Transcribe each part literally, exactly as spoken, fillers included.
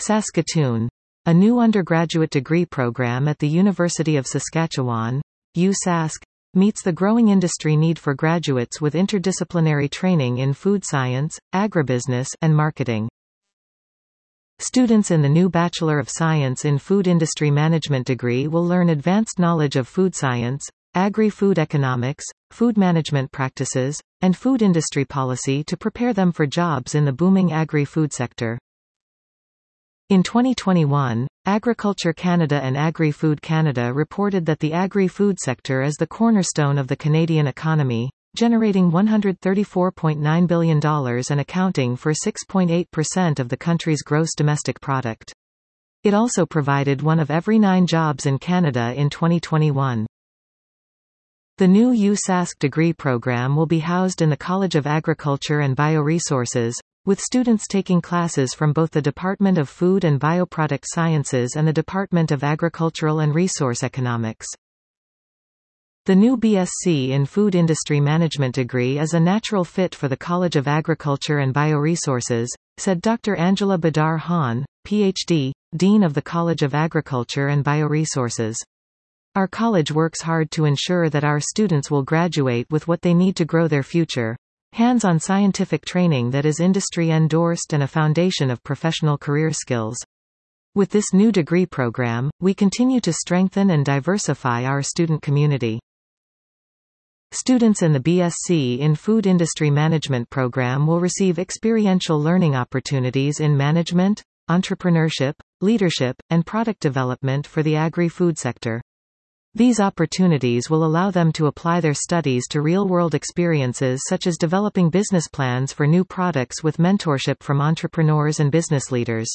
Saskatoon. A new undergraduate degree program at the University of Saskatchewan, U Sask, meets the growing industry need for graduates with interdisciplinary training in food science, agribusiness, and marketing. Students in the new Bachelor of Science in Food Industry Management degree will learn advanced knowledge of food science, agri-food economics, food management practices, and food industry policy to prepare them for jobs in the booming agri-food sector. In twenty twenty-one, Agriculture Canada and Agri-Food Canada reported that the agri-food sector is the cornerstone of the Canadian economy, generating one hundred thirty-four point nine billion dollars and accounting for six point eight percent of the country's gross domestic product. It also provided one of every nine jobs in Canada in twenty twenty-one. The new U Sask degree program will be housed in the College of Agriculture and Bioresources, with students taking classes from both the Department of Food and Bioproduct Sciences and the Department of Agricultural and Resource Economics. The new B S c in Food Industry Management degree is a natural fit for the College of Agriculture and Bioresources, said Doctor Angela Badar-Hahn, P H D, Dean of the College of Agriculture and Bioresources. Our college works hard to ensure that our students will graduate with what they need to grow their future: hands-on scientific training that is industry-endorsed and a foundation of professional career skills. With this new degree program, we continue to strengthen and diversify our student community. Students in the B S c in Food Industry Management program will receive experiential learning opportunities in management, entrepreneurship, leadership, and product development for the agri-food sector. These opportunities will allow them to apply their studies to real-world experiences such as developing business plans for new products with mentorship from entrepreneurs and business leaders.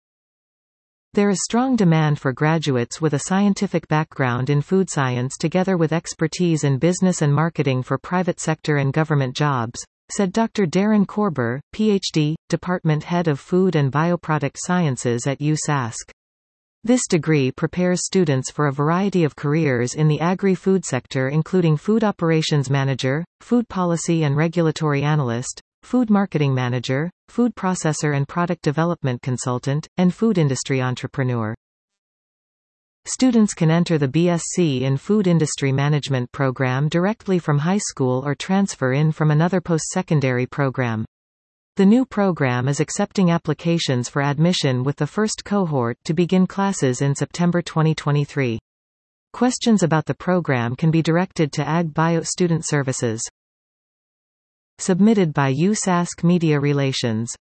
There is strong demand for graduates with a scientific background in food science together with expertise in business and marketing for private sector and government jobs, said Doctor Darren Korber, P H D, Department Head of Food and Bioproduct Sciences at U Sask. This degree prepares students for a variety of careers in the agri-food sector including food operations manager, food policy and regulatory analyst, food marketing manager, food processor and product development consultant, and food industry entrepreneur. Students can enter the B S c in Food Industry Management program directly from high school or transfer in from another post-secondary program. The new program is accepting applications for admission with the first cohort to begin classes in September twenty twenty-three. Questions about the program can be directed to Ag Bio Student Services. Submitted by U Sask Media Relations.